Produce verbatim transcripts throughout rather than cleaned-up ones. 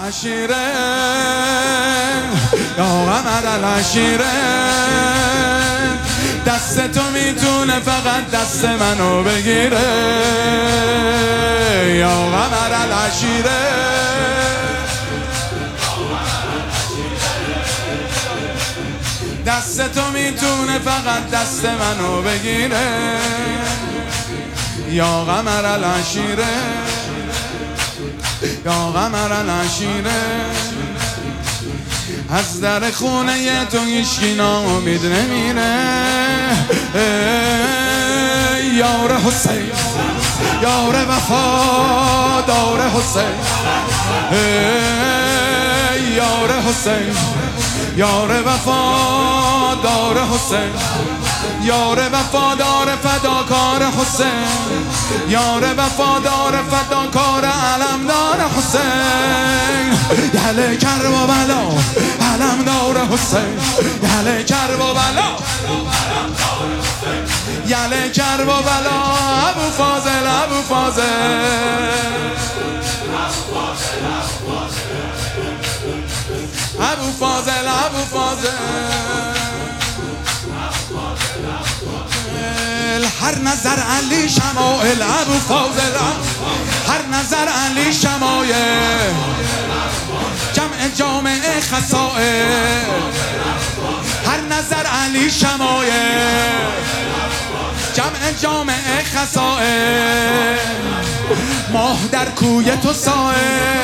العشیره یا قمر العشیره دست تو میتونه فقط دست منو بگیره یا قمر العشیره دست تو میتونه فقط دست منو بگیره یا قمر العشیره یا قمر العشیره از در خونه تو هیچکی ناامید نمیره یار حسین یار وفادار حسین یار حسین یار وفادار حسین یار وفادار فداکار حسین یار وفادار فداکار علمدار حسین یله کرب و بلا علمدار حسین یله کرب و بلا یله کرب و بلا ابو فاضل ابو فاضل ابو فاضل ابو فاضل هر نظر علی شمائل ابو فاضل هر نظر علی شمائل جمع جامعه خصائل هر نظر علی شمائل جمع جامعه خصائل ماه در کوی تو سائل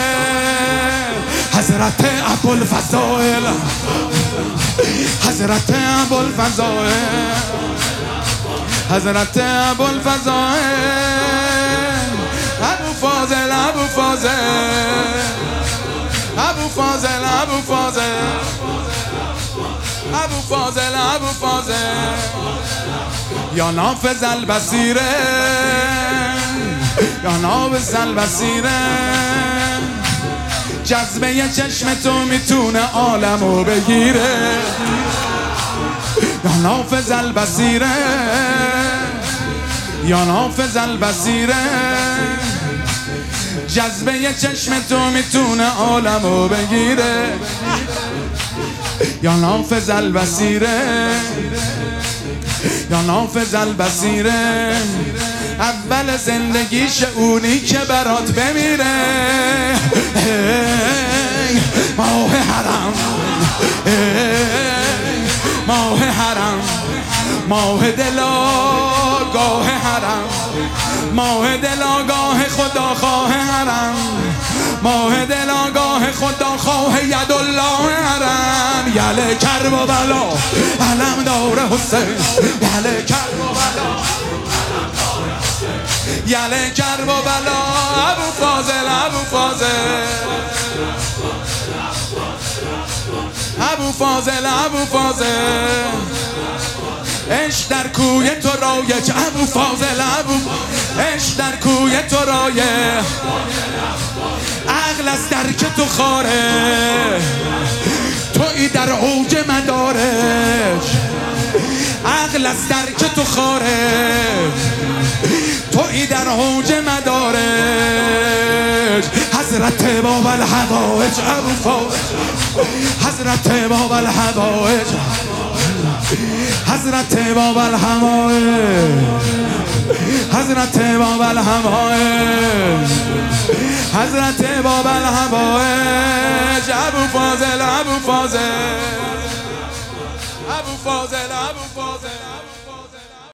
حضرت ابوالفضائل حضرت ابوالفضائل حضرت ابوالفضائل ابو فاضل ابو فاضل ابو فاضل ابو فاضل ابو فاضل ابو فاضل یا نافذ البصیره یا نافذ البصیره جذبه چشم تو میتونه عالمو بگیره یا نافذ البصیره یا نافذ البصیره جذبه چشم تو میتونه عالمو بگیره یا نافذ البصیره یا نافذ البصیره اول زندگیش اونی که برات بمیره ماه حرم ماه حرم ماه دلاگاه حرم ماه دلاگاه خدا خواه حرم ماه دلاگاه خدا خواه یدالله حرم یله کرب و بلا علمدار حسین یله کرب و بلا یله کرب و بلا ابو فاضل ابو فاضل ابو فاضل ابو فاضل عشق در کوی تو رایج ابو فاضل ابو عشق در کوی تو رایج عقل از درک تو خاره تویی در اوج مدارج عقل از درک تو خاره تویی در اوج مدارج حضرت باب الحوائج ابو فاضل حضرت باب الحوائج حضرت باب الحوائج حضرت باب الحوائج حضرت باب الحوائج ابو فاضل ابو فاضل ابو فاضل ابو فاضل